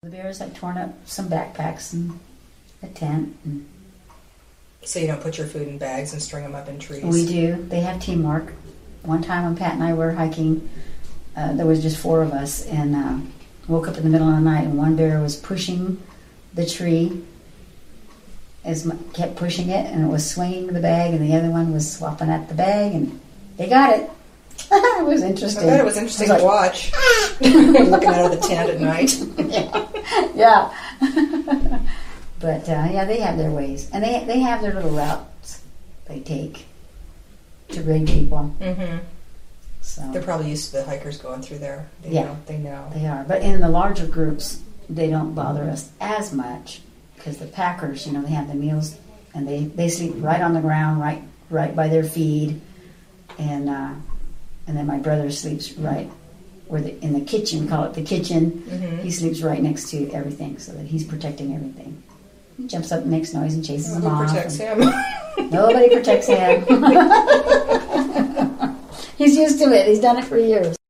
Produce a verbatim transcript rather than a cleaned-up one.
The bears have torn up some backpacks and a tent. And so you don't put your food in bags and string them up in trees? We do. They have teamwork. One time when Pat and I were hiking, uh, there was just four of us, and uh, woke up in the middle of the night, and one bear was pushing the tree, as kept pushing it, and it was swinging the bag, and the other one was swapping at the bag, and they got it. It was interesting. I bet it was interesting was to like, watch. Looking out of the tent at night. Yeah. yeah. But, uh, yeah, they have their ways. And they they have their little routes they take to raid people. Mm-hmm. So They're probably used to the hikers going through there. They yeah. know. They know. They are. But in the larger groups, they don't bother us as much because the packers, you know, they have the meals and they, they sleep right on the ground, right right by their feed. And uh, and then my brother sleeps right where the, in the kitchen, we call it the kitchen. Mm-hmm. He sleeps right next to everything so that he's protecting everything. He jumps up and makes noise and chases Who them off. protects him? Nobody protects him. He's used to it. He's done it for years.